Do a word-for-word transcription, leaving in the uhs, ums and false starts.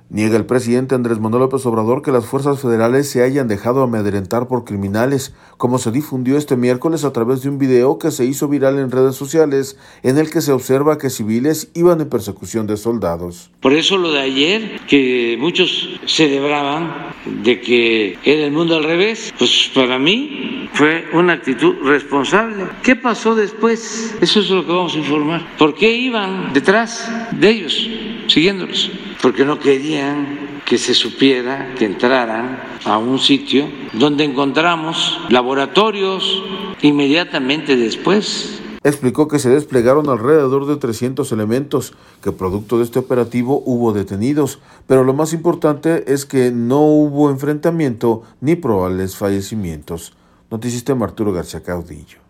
Niega el presidente Andrés Manuel López Obrador que las fuerzas federales se hayan dejado amedrentar por criminales, como se difundió este miércoles a través de un video que se hizo viral en redes sociales, en el que se observa que civiles iban en persecución de soldados. Por eso lo de ayer, que muchos celebraban de que era el mundo al revés, pues para mí fue una actitud responsable. ¿Qué pasó después? Eso es lo que vamos a informar. ¿Por qué iban detrás de ellos, siguiéndolos? Porque no querían que se supiera que entraran a un sitio donde encontramos laboratorios inmediatamente después. Explicó que se desplegaron alrededor de trescientos elementos, que producto de este operativo hubo detenidos, pero lo más importante es que no hubo enfrentamiento ni probables fallecimientos. Noticista Arturo García Caudillo.